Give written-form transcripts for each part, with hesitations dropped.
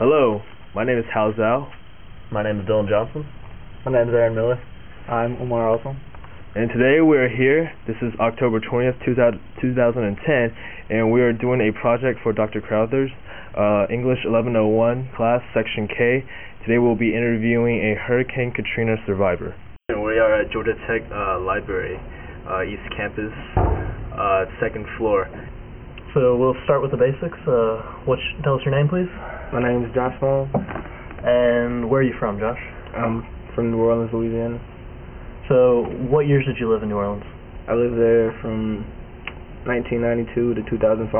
Hello, my name is Hal Zhao. My name is Dylan Johnson. My name is Aaron Miller. I'm Umar Alsam. And today we're here, this is October 20th, 2010, and we are doing a project for Dr. Crowther's English 1101 class, Section K. Today we'll be interviewing a Hurricane Katrina survivor. And we are at Georgia Tech Library, East Campus, second floor. So we'll start with the basics. Tell us your name, please. My name is Josh Long. And where are you from, Josh? I'm from New Orleans, Louisiana. So what years did you live in New Orleans? I lived there from 1992 to 2005.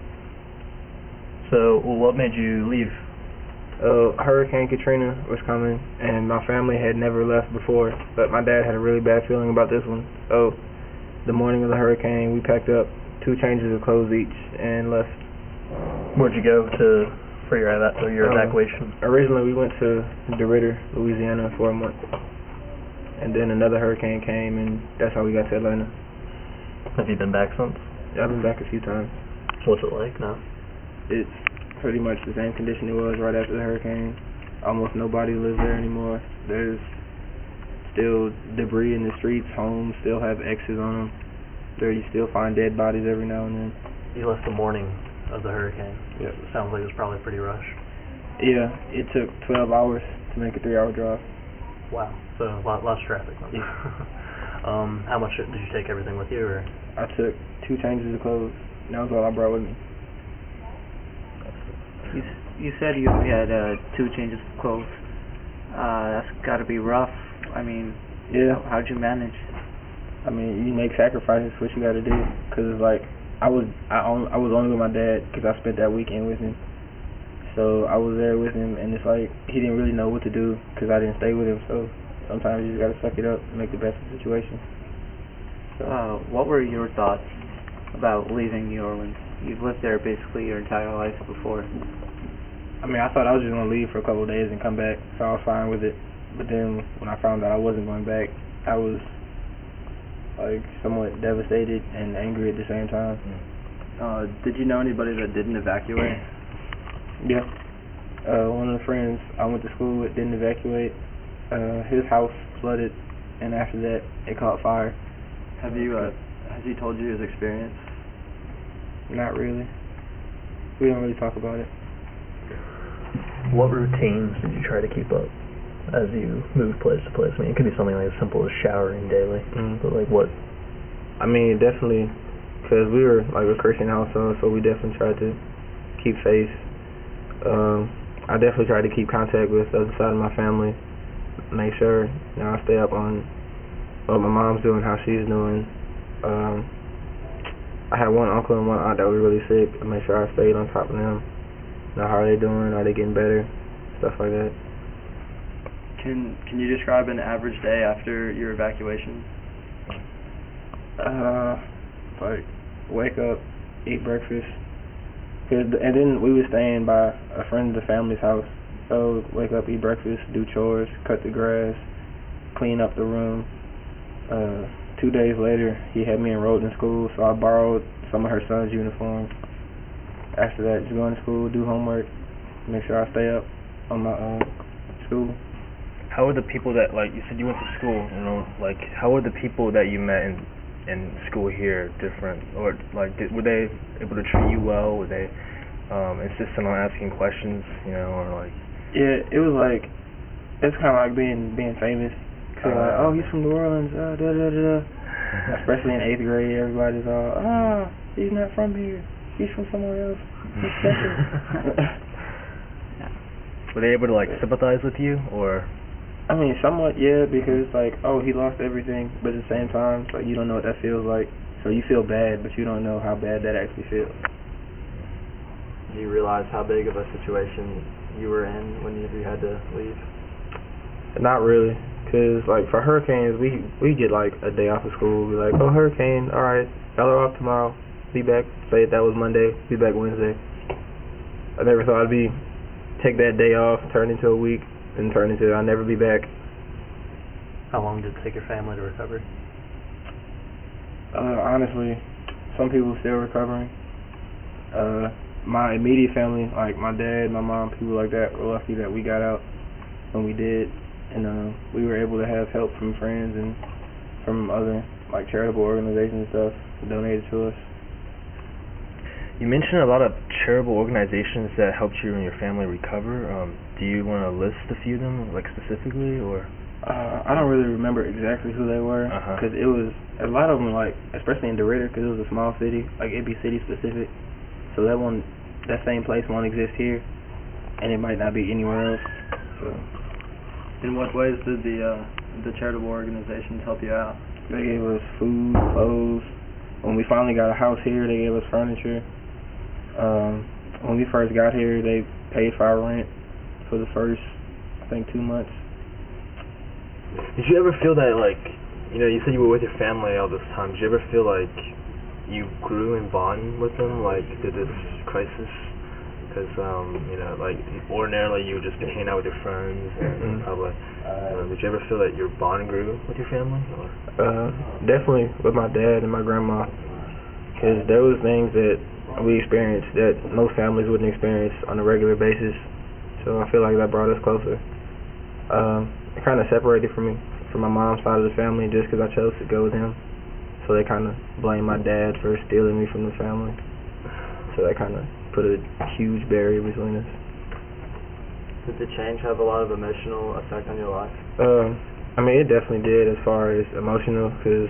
So what made you leave? Hurricane Katrina was coming, and my family had never left before, but my dad had a really bad feeling about this one. So the morning of the hurricane, we packed up 2 changes of clothes each and left. Where'd you go for your evacuation? Originally, we went to DeRidder, Louisiana for a month. And then another hurricane came, and that's how we got to Atlanta. Have you been back since? Yeah, I've been back a few times. What's it like now? It's pretty much the same condition it was right after the hurricane. Almost nobody lives there anymore. There's still debris in the streets. Homes still have X's on them. You still find dead bodies every now and then. You left the morning of the hurricane. Yep. It sounds like it was probably pretty rushed. Yeah, it took 12 hours to make a 3-hour drive. Wow, so lots of traffic. Yeah. How much did you take everything with you? Or? I took 2 changes of clothes, and that was all I brought with me. You said you had 2 changes of clothes. That's got to be rough. I mean, yeah. How'd you manage? I mean, you make sacrifices. What you got to do? Because it's like I was only with my dad because I spent that weekend with him. So I was there with him, and it's like he didn't really know what to do because I didn't stay with him. So sometimes you just gotta suck it up and make the best of the situation. So, what were your thoughts about leaving New Orleans? You've lived there basically your entire life before. I mean, I thought I was just gonna leave for a couple of days and come back, so I was fine with it. But then when I found out I wasn't going back, I was like somewhat devastated and angry at the same time. Did you know anybody that didn't evacuate? Yeah. One of the friends I went to school with didn't evacuate. His house flooded, and after that, it caught fire. Has he told you his experience? Not really. We don't really talk about it. What routines did you try to keep up as you moved place to place? I mean, it could be something like as simple as showering daily, but like what? I mean, definitely, because we were like a Christian household, so we definitely tried to keep faith. I definitely tried to keep contact with the other side of my family, make sure I stay up on what my mom's doing, how she's doing. I had one uncle and one aunt that were really sick. I made sure I stayed on top of them. How are they doing? Are they getting better? Stuff like that. Can you describe an average day after your evacuation? Like wake up, eat breakfast. And then we were staying by a friend of the family's house. So wake up, eat breakfast, do chores, cut the grass, clean up the room. 2 days later, he had me enrolled in school, so I borrowed some of her son's uniforms. After that, just go into school, do homework, make sure I stay up on my school. How were the people that, like, you said you went to school, like, how were the people that you met in school here different? Or, like, were they able to treat you well? Were they insistent on asking questions, or, like... Yeah, it was like, it's kind of like being famous. Cause like, oh, he's from New Orleans, Especially in 8th grade, everybody's all, he's not from here. He's from somewhere else. He's special. Were they able to, like, sympathize with you, or...? I mean, somewhat, yeah, because, like, he lost everything, but at the same time, like, you don't know what that feels like. So you feel bad, but you don't know how bad that actually feels. Do you realize how big of a situation you were in when you had to leave? Not really, because, like, for hurricanes, we get, like, a day off of school. We're like, oh, hurricane, all right, y'all are off tomorrow. Be back, say that was Monday, be back Wednesday. I never thought I'd take that day off, turn into a week, and turn into I'll never be back. How long did it take your family to recover? Honestly, some people still recovering. my immediate family, like my dad, my mom, people like that, were lucky that we got out when we did, and we were able to have help from friends and from other like charitable organizations and stuff donated to us. You mentioned a lot of charitable organizations that helped you and your family recover. Do you want to list a few of them, like specifically, or? I don't really remember exactly who they were, because it was a lot of them, like especially in DeRidder, because it was a small city, like it'd be city specific. So that same place won't exist here, and it might not be anywhere else. So. In what ways did the charitable organizations help you out? They gave us food, clothes. When we finally got a house here, they gave us furniture. When we first got here, they paid for our rent for the first, I think, 2 months. Did you ever feel that, like, you said you were with your family all this time. Did you ever feel like you grew in bond with them, like, through this crisis? Because, like, ordinarily you would just be hanging out with your friends and probably, did you ever feel that your bond grew with your family? Or? Definitely with my dad and my grandma, because there was things that we experienced that most families wouldn't experience on a regular basis. So I feel like that brought us closer. It kind of separated from my mom's side of the family just because I chose to go with him. So they kind of blamed my dad for stealing me from the family. So that kind of put a huge barrier between us. Did the change have a lot of emotional effect on your life? I mean, it definitely did as far as emotional, because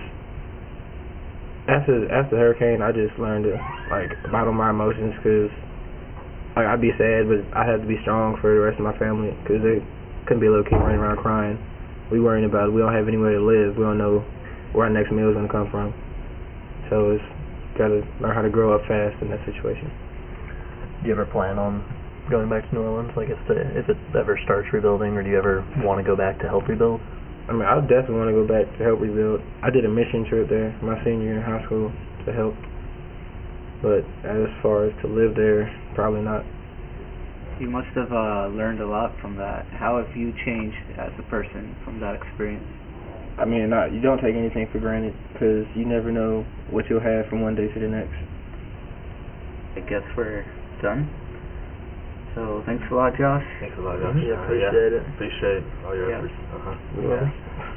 after the hurricane, I just learned to bottle my emotions, because I'd be sad, but I had to be strong for the rest of my family, because they couldn't be a little kid running around crying. We worrying about it. We don't have anywhere to live. We don't know where our next meal is going to come from. So it's got to learn how to grow up fast in that situation. Do you ever plan on going back to New Orleans, like if it ever starts rebuilding, or do you ever want to go back to help rebuild? I mean, I definitely want to go back to help rebuild. I did a mission trip there my senior year in high school to help. But as far as to live there, probably not. You must have learned a lot from that. How have you changed as a person from that experience? I mean, you don't take anything for granted, because you never know what you'll have from one day to the next. I guess we're done. So thanks a lot, Josh. Thanks a lot, Josh. Yeah, appreciate it. Appreciate all your efforts. You're welcome.